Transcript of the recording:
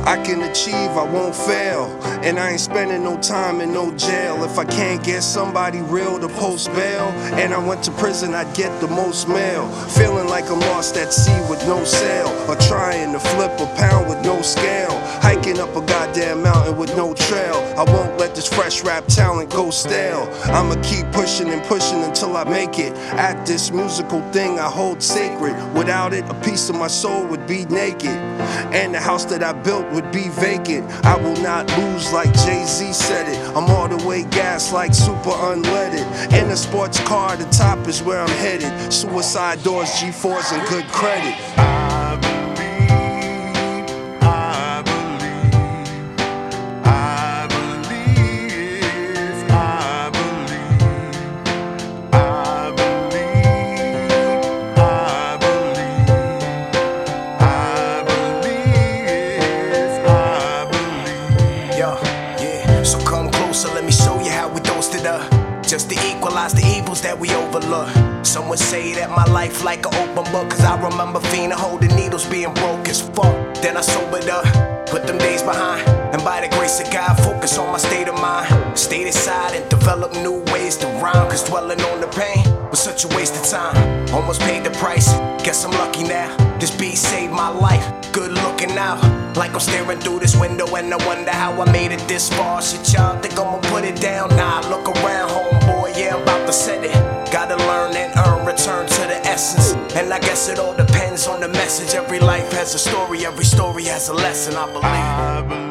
I can achieve, I won't fail. And I ain't spending no time in no jail. If I can't get somebody real to post bail, and I went to prison, I'd get the most mail. Feeling like I'm lost at sea with no sail, or trying to flip a pound with no scale. Hiking up a goddamn mountain with no trail. I won't let this fresh rap talent go stale. I'ma keep pushing and pushing until I make it. At this musical thing I hold sacred. Without it, a piece of my soul would be naked, and the house that I built would be vacant. I will not lose like Jay-Z said it. I'm all the way gas like super unleaded. In a sports car, the top is where I'm headed. Suicide doors, G4s, and good credit. So come closer, let me show you how we dosed it up, just to equalize the evils that we overlook. Some would say that my life like an open book, cause I remember fiending, holding needles, being broke as fuck. Then I sobered up, put them days behind, and by the grace of God, focus on my state of mind. Stayed inside and developed new ways to rhyme, cause dwelling on the pain was such a waste of time. Almost paid the price, guess I'm lucky now. This beat saved my life, good looking out, like I'm staring through this window and I wonder how I made it this far. Shit, y'all think I'ma put it down? Nah, look around, homeboy, yeah, I'm about to set it. Gotta learn and earn, return to the essence. And I guess it all depends on the message. Every life has a story, every story has a lesson, I believe.